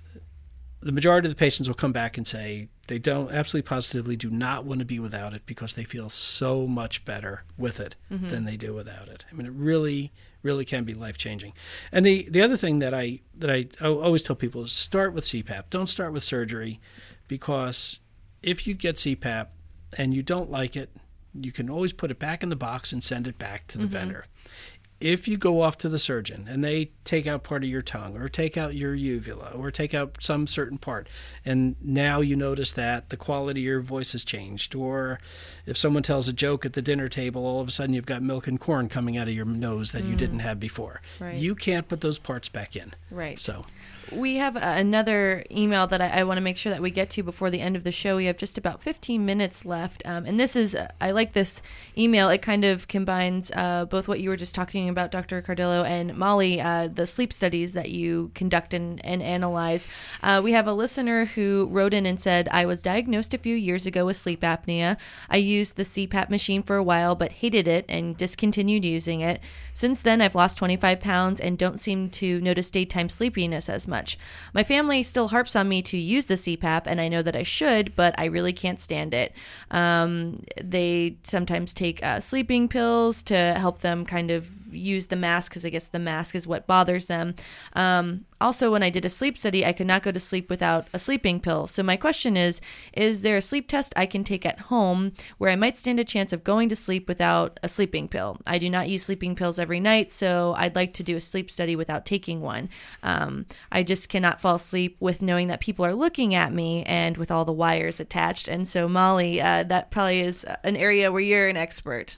S3: the majority of the patients will come back and say they don't, absolutely positively do not want to be without it because they feel so much better with it mm-hmm. than they do without it. I mean, it really, really can be life-changing. And the, the other thing that I that I always tell people is start with C PAP. Don't start with surgery, because if you get C PAP and you don't like it, you can always put it back in the box and send it back to the mm-hmm. vendor. If you go off to the surgeon and they take out part of your tongue or take out your uvula or take out some certain part, and now you notice that the quality of your voice has changed, or if someone tells a joke at the dinner table, all of a sudden you've got milk and corn coming out of your nose that mm. you didn't have before.
S1: Right.
S3: You can't put those parts back in.
S1: Right.
S3: So
S1: we have another email that I, I want to make sure that we get to before the end of the show. We have just about fifteen minutes left. Um, and this is, I like this email. It kind of combines uh, both what you were just talking about, Doctor Cardillo, and Molly, uh, the sleep studies that you conduct and, and analyze. Uh, we have a listener who wrote in and said, I was diagnosed a few years ago with sleep apnea. I used the C PAP machine for a while, but hated it and discontinued using it. Since then, I've lost twenty-five pounds and don't seem to notice daytime sleepiness as much. My family still harps on me to use the C PAP, and I know that I should, but I really can't stand it. Um, they sometimes take uh, sleeping pills to help them kind of use the mask, because I guess the mask is what bothers them. Um, also, when I did a sleep study, I could not go to sleep without a sleeping pill. So my question is, is there a sleep test I can take at home where I might stand a chance of going to sleep without a sleeping pill? I do not use sleeping pills every night, so I'd like to do a sleep study without taking one. Um, I just cannot fall asleep with knowing that people are looking at me and with all the wires attached. And so, Molly, uh, that probably is an area where you're an expert.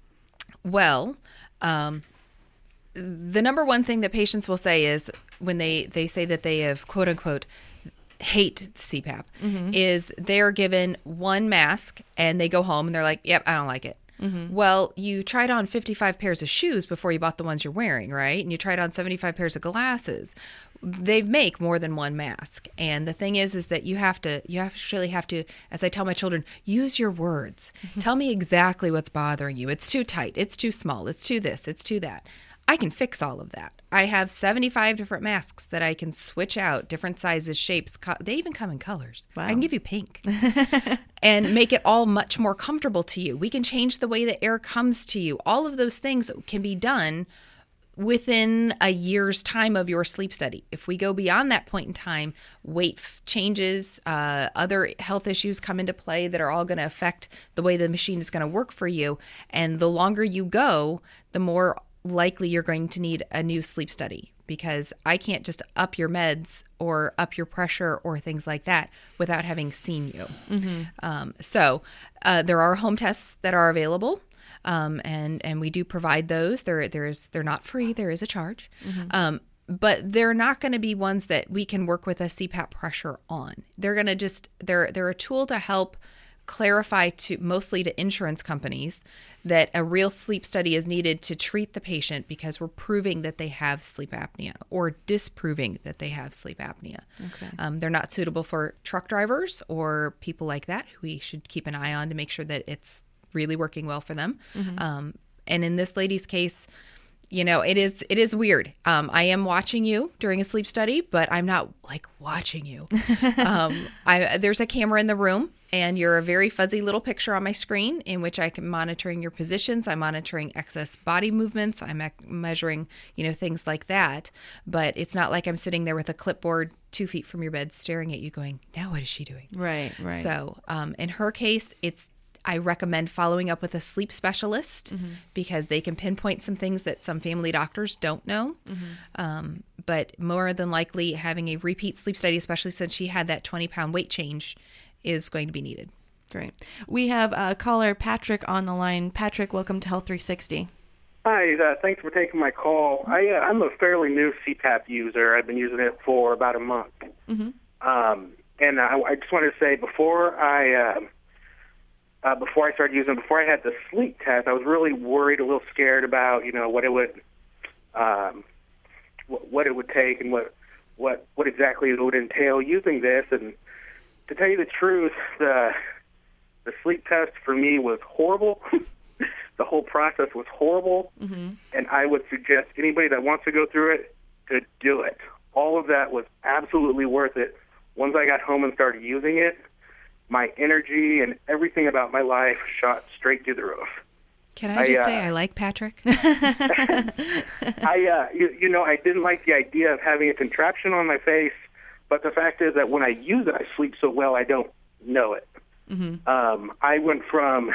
S4: Well, Um, the number one thing that patients will say is when they, they say that they have, quote unquote, hate C PAP, mm-hmm. is they're given one mask and they go home and they're like, yep, I don't like it. Mm-hmm. Well, you tried on fifty-five pairs of shoes before you bought the ones you're wearing, right? And you tried on seventy-five pairs of glasses. They make more than one mask. And the thing is, is that you have to, you actually have to, as I tell my children, use your words. Mm-hmm. Tell me exactly what's bothering you. It's too tight. It's too small. It's too this. It's too that. I can fix all of that. I have seventy-five different masks that I can switch out, different sizes, shapes. Co- they even come in colors. Wow. I can give you pink and make it all much more comfortable to you. We can change the way the air comes to you. All of those things can be done within a year's time of your sleep study. If we go beyond that point in time, weight f- changes, uh, other health issues come into play that are all going to affect the way the machine is going to work for you. And the longer you go, the more likely you're going to need a new sleep study, because I can't just up your meds or up your pressure or things like that without having seen you. Mm-hmm. Um, so uh, there are home tests that are available. Um, and, and we do provide those. There, there's, they're not free. There is a charge. Mm-hmm. Um, but they're not going to be ones that we can work with a C PAP pressure on. They're going to just, they're, they're a tool to help clarify to mostly to insurance companies that a real sleep study is needed to treat the patient because we're proving that they have sleep apnea or disproving that they have sleep apnea. Okay. Um, they're not suitable for truck drivers or people like that who we should keep an eye on to make sure that it's really working well for them. Mm-hmm. Um, and in this lady's case, you know, it is it is weird. Um, I am watching you during a sleep study, but I'm not like watching you. um, I, there's a camera in the room, and you're a very fuzzy little picture on my screen in which I can monitoring your positions. I'm monitoring excess body movements. I'm ec- measuring, you know, things like that. But it's not like I'm sitting there with a clipboard two feet from your bed staring at you going, now what is she doing?
S1: Right, right. So
S4: um, in her case, it's I recommend following up with a sleep specialist mm-hmm. because they can pinpoint some things that some family doctors don't know. Mm-hmm. Um, but more than likely, having a repeat sleep study, especially since she had that twenty pound weight change, is going to be needed.
S1: Great. We have a caller, Patrick, on the line. Patrick, welcome to Health three sixty.
S13: Hi, uh, thanks for taking my call. I, uh, I'm a fairly new C PAP user. I've been using it for about a month. Mm-hmm. Um, and I, I just wanted to say, before I... Uh, Uh, before I started using it, before I had the sleep test, I was really worried, a little scared about, you know, what it would, um, what, what it would take and what, what, what exactly it would entail using this. And to tell you the truth, the, the sleep test for me was horrible. The whole process was horrible. Mm-hmm. And I would suggest anybody that wants to go through it to do it. All of that was absolutely worth it. Once I got home and started using it, my energy and everything about my life shot straight through the roof.
S4: Can I just I, uh, say I like Patrick?
S13: I, uh, you, you know, I didn't like the idea of having a contraption on my face, but the fact is that when I use it, I sleep so well I don't know it. Mm-hmm. Um, I went from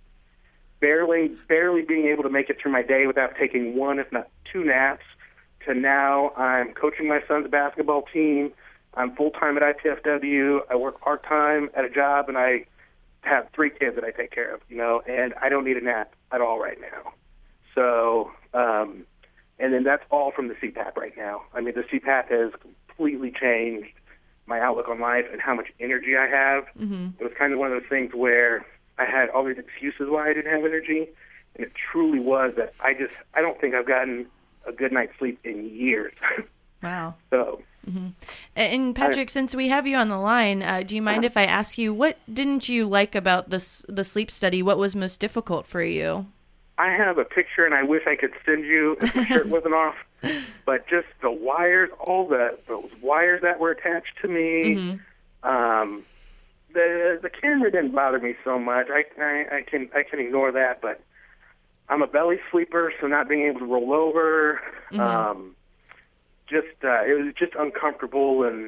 S13: barely, barely being able to make it through my day without taking one, if not two naps, to now I'm coaching my son's basketball team. I'm full-time at I P F W. I work part-time at a job, and I have three kids that I take care of, you know, and I don't need a nap at all right now. So, um, and then that's all from the C PAP right now. I mean, the C PAP has completely changed my outlook on life and how much energy I have. Mm-hmm. It was kind of one of those things where I had all these excuses why I didn't have energy, and it truly was that I just, I don't think I've gotten a good night's sleep in years.
S1: Wow.
S13: So...
S1: Mm-hmm. And Patrick, since we have you on the line, uh, do you mind if I ask you, what didn't you like about this, the sleep study? What was most difficult for you?
S13: I have a picture, and I wish I could send you if my shirt wasn't off. But just the wires, all the those wires that were attached to me. Mm-hmm. Um, the the camera didn't bother me so much. I, I I can I can ignore that. But I'm a belly sleeper, so not being able to roll over. Mm-hmm. Um, Just uh, it was just uncomfortable, and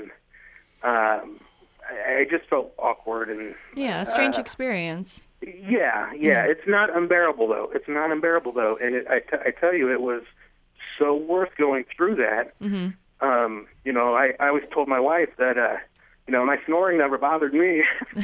S13: um, I, I just felt awkward and
S1: yeah, a strange
S13: uh,
S1: experience.
S13: Yeah, yeah, mm-hmm. It's not unbearable though. It's not unbearable though, and it, I, t- I tell you, it was so worth going through that. Mm-hmm. Um, you know, I, I always told my wife that uh, you know my snoring never bothered me,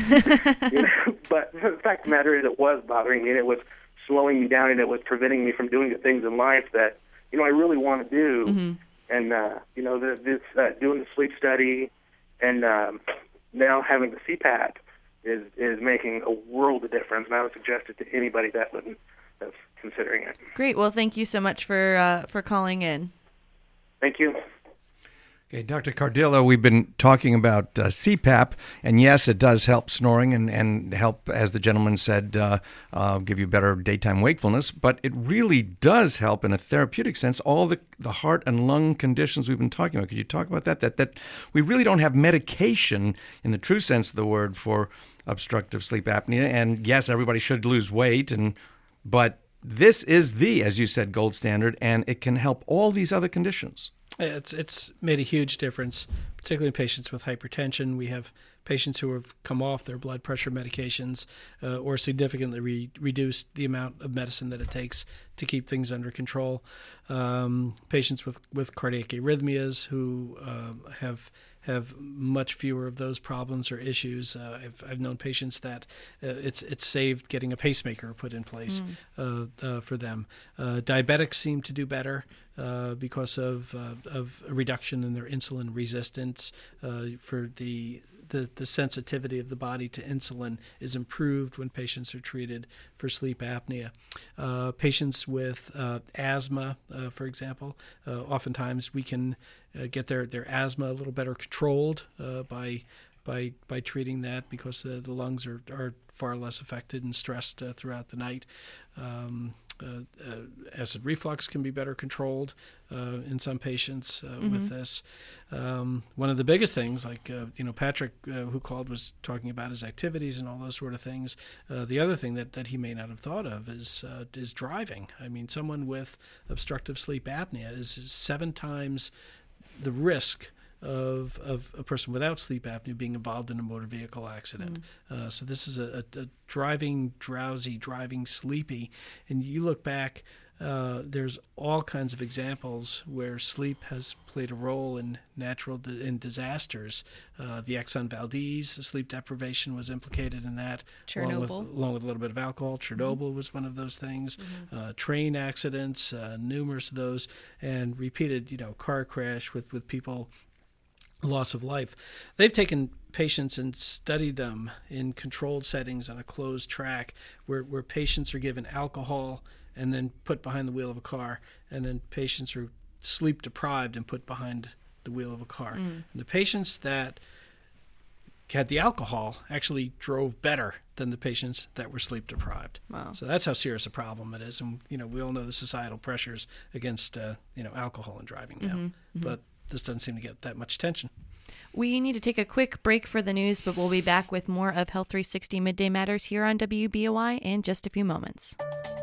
S13: you know? But the fact of the matter is, it was bothering me, and it was slowing me down, and it was preventing me from doing the things in life that you know I really want to do. Mm-hmm. And, uh, you know, the, this uh, doing the sleep study and um, now having the C PAP is, is making a world of difference. And I would suggest it to anybody that would, that's considering it.
S1: Great. Well, thank you so much for uh, for calling in.
S13: Thank you.
S2: Okay, Doctor Cardillo, we've been talking about uh, C PAP, and yes, it does help snoring and, and help, as the gentleman said, uh, uh, give you better daytime wakefulness, but it really does help in a therapeutic sense all the, the heart and lung conditions we've been talking about. Could you talk about that? That that we really don't have medication in the true sense of the word for obstructive sleep apnea, and yes, everybody should lose weight, and but this is the, as you said, gold standard, and it can help all these other conditions.
S3: It's it's made a huge difference, particularly in patients with hypertension. We have patients who have come off their blood pressure medications uh, or significantly re- reduced the amount of medicine that it takes to keep things under control. Um, patients with, with cardiac arrhythmias who uh, have have much fewer of those problems or issues. Uh, I've I've known patients that uh, it's it's saved getting a pacemaker put in place mm. uh, uh, for them. Uh, diabetics seem to do better uh, because of uh, of a reduction in their insulin resistance. Uh, for the The, the sensitivity of the body to insulin is improved when patients are treated for sleep apnea. Uh, patients with uh, asthma, uh, for example, uh, oftentimes we can uh, get their, their asthma a little better controlled uh, by by by treating that because the, the lungs are, are far less affected and stressed uh, throughout the night. Um, Uh, uh, acid reflux can be better controlled uh, in some patients uh, mm-hmm. with this. Um, one of the biggest things, like uh, you know, Patrick, uh, who called, was talking about his activities and all those sort of things. Uh, the other thing that, that he may not have thought of is uh, is driving. I mean, someone with obstructive sleep apnea is, is seven times the risk of of a person without sleep apnea being involved in a motor vehicle accident. Mm. Uh, so this is a, a, a driving drowsy, driving sleepy. And you look back, uh, there's all kinds of examples where sleep has played a role in natural di- in disasters. Uh, the Exxon Valdez sleep deprivation was implicated in that.
S4: Chernobyl.
S3: Along with, along with a little bit of alcohol. Chernobyl mm-hmm. was one of those things. Mm-hmm. Uh, train accidents, uh, numerous of those, and repeated, you know, car crash with, with people loss of life. They've taken patients and studied them in controlled settings on a closed track where, where patients are given alcohol and then put behind the wheel of a car, and then patients are sleep deprived and put behind the wheel of a car. Mm. And the patients that had the alcohol actually drove better than the patients that were sleep deprived.
S4: Wow.
S3: So that's how serious a problem it is. And, you know, we all know the societal pressures against, uh, you know, alcohol and driving now. Mm-hmm. Mm-hmm. But this doesn't seem to get that much attention.
S1: We need to take a quick break for the news, but we'll be back with more of Health three sixty Midday Matters here on W B O I in just a few moments.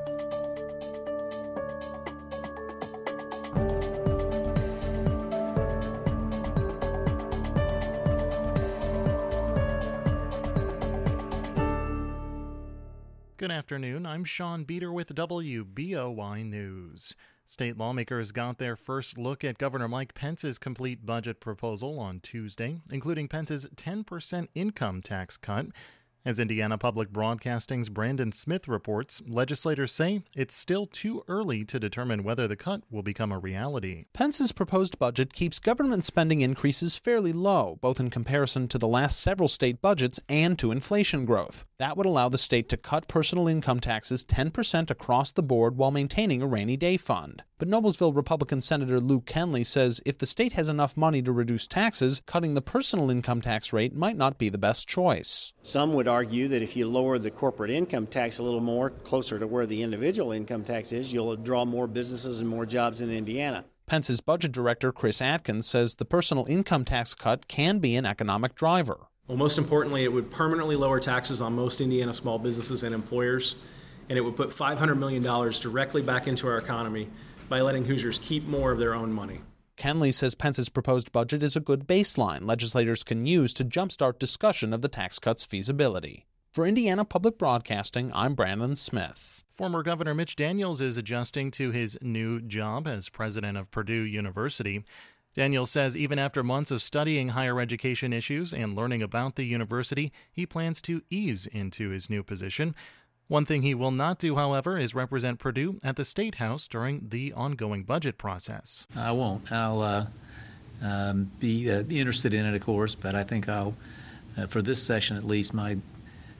S14: Good afternoon. I'm Sean Beater with W B O I News. State lawmakers got their first look at Governor Mike Pence's complete budget proposal on Tuesday, including Pence's ten percent income tax cut. As Indiana Public Broadcasting's Brandon Smith reports, legislators say it's still too early to determine whether the cut will become a reality.
S15: Pence's proposed budget keeps government spending increases fairly low, both in comparison to the last several state budgets and to inflation growth. That would allow the state to cut personal income taxes ten percent across the board while maintaining a rainy day fund. But Noblesville Republican Senator Luke Kenley says if the state has enough money to reduce taxes, cutting the personal income tax rate might not be the best choice.
S16: Some would argue that if you lower the corporate income tax a little more, closer to where the individual income tax is, you'll draw more businesses and more jobs in Indiana.
S15: Pence's budget director, Chris Atkins, says the personal income tax cut can be an economic driver.
S17: Well, most importantly, it would permanently lower taxes on most Indiana small businesses and employers, and it would put five hundred million dollars directly back into our economy by letting Hoosiers keep more of their own money.
S15: Kenley says Pence's proposed budget is a good baseline legislators can use to jumpstart discussion of the tax cut's feasibility. For Indiana Public Broadcasting, I'm Brandon Smith.
S14: Former Governor Mitch Daniels is adjusting to his new job as president of Purdue University. Daniels says even after months of studying higher education issues and learning about the university, he plans to ease into his new position. One thing he will not do, however, is represent Purdue at the State House during the ongoing budget process.
S18: I won't. I'll uh, um, be, uh, be interested in it, of course, but I think I'll, uh, for this session at least, my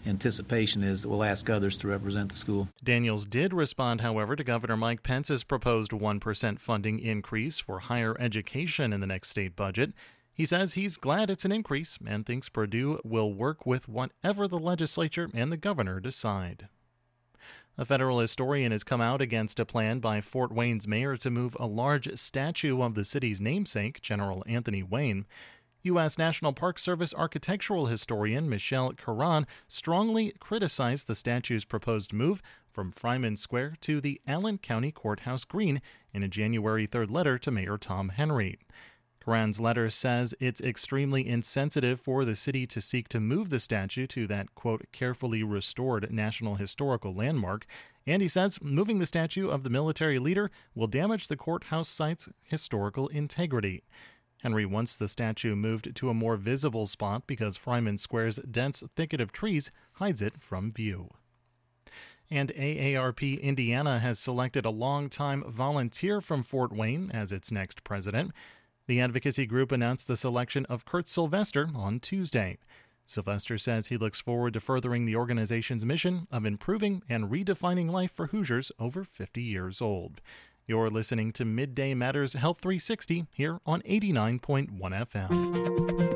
S18: anticipation is that we'll ask others to represent the school.
S14: Daniels did respond, however, to Governor Mike Pence's proposed one percent funding increase for higher education in the next state budget. He says he's glad it's an increase and thinks Perdue will work with whatever the legislature and the governor decide. A federal historian has come out against a plan by Fort Wayne's mayor to move a large statue of the city's namesake, General Anthony Wayne. U S National Park Service architectural historian Michelle Caron strongly criticized the statue's proposed move from Fryman Square to the Allen County Courthouse Green in a January third letter to Mayor Tom Henry. Caron's letter says it's extremely insensitive for the city to seek to move the statue to that, quote, carefully restored National Historical Landmark, and he says moving the statue of the military leader will damage the courthouse site's historical integrity. Henry wants the statue moved to a more visible spot because Fryman Square's dense thicket of trees hides it from view. And A A R P Indiana has selected a longtime volunteer from Fort Wayne as its next president. The advocacy group announced the selection of Kurt Sylvester on Tuesday. Sylvester says he looks forward to furthering the organization's mission of improving and redefining life for Hoosiers over fifty years old. You're listening to Midday Matters Health three sixty here on eighty-nine point one F M.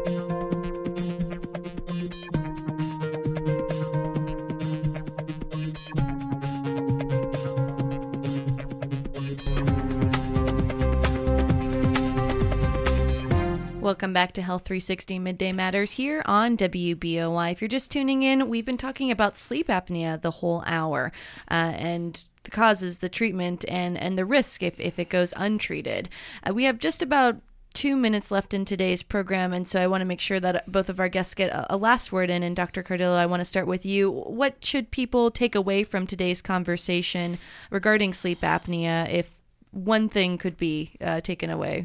S1: Welcome back to Health three sixty Midday Matters here on W B O Y. If you're just tuning in, we've been talking about sleep apnea the whole hour uh, and the causes, the treatment, and, and the risk if, if it goes untreated. Uh, we have just about two minutes left in today's program, and so I want to make sure that both of our guests get a, a last word in. And Doctor Cardillo, I want to start with you. What should people take away from today's conversation regarding sleep apnea, if one thing could be uh, taken away?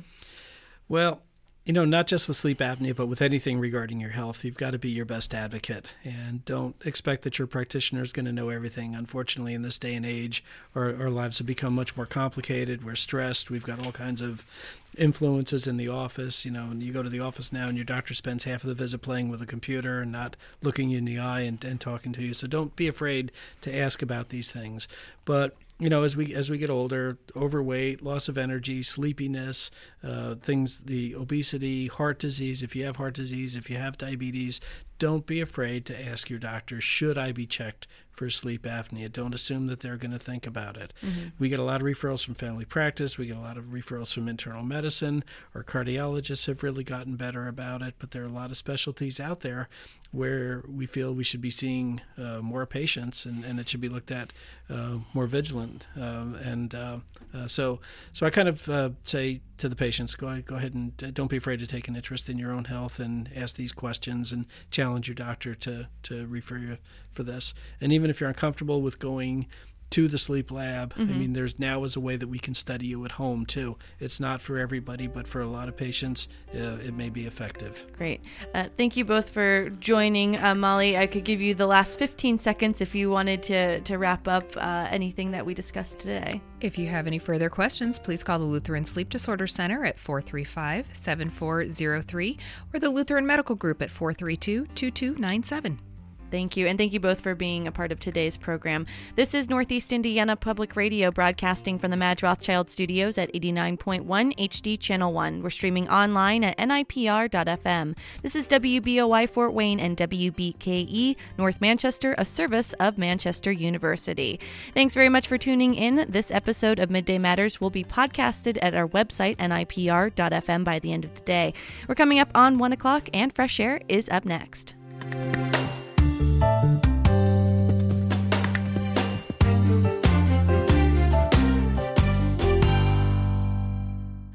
S3: Well, you know, not just with sleep apnea, but with anything regarding your health, you've got to be your best advocate, and don't expect that your practitioner is going to know everything. Unfortunately, in this day and age, our, our lives have become much more complicated. We're stressed. We've got all kinds of influences in the office. You know, and you go to the office now and your doctor spends half of the visit playing with a computer and not looking you in the eye and, and talking to you. So don't be afraid to ask about these things. But you know, as we as we get older, overweight, loss of energy, sleepiness, uh, things, the obesity, heart disease, if you have heart disease, if you have diabetes, don't be afraid to ask your doctor, should I be checked for sleep apnea? Don't assume that they're going to think about it. Mm-hmm. We get a lot of referrals from family practice. We get a lot of referrals from internal medicine. Our cardiologists have really gotten better about it, but there are a lot of specialties out there where we feel we should be seeing uh, more patients, and, and it should be looked at uh, more vigilant. Uh, and uh, uh, so so I kind of uh, say to the patients, go ahead, go ahead and uh, don't be afraid to take an interest in your own health and ask these questions and challenge your doctor to, to refer you for this. And even if you're uncomfortable with going to the sleep lab, mm-hmm. I mean, there's now is a way that we can study you at home too. It's not for everybody, but for a lot of patients, uh, it may be effective.
S1: Great. Uh, thank you both for joining. Uh, Molly, I could give you the last fifteen seconds if you wanted to, to wrap up uh, anything that we discussed today.
S4: If you have any further questions, please call the Lutheran Sleep Disorder Center at four three five, seven four zero three or the Lutheran Medical Group at four three two, two two nine seven.
S1: Thank you, and thank you both for being a part of today's program. This is Northeast Indiana Public Radio, broadcasting from the Madge Rothschild Studios at eighty-nine point one H D Channel one. We're streaming online at N I P R dot F M. This is W B O Y Fort Wayne and W B K E North Manchester, a service of Manchester University. Thanks very much for tuning in. This episode of Midday Matters will be podcasted at our website, N I P R dot F M, by the end of the day. We're coming up on one o'clock, and Fresh Air is up next.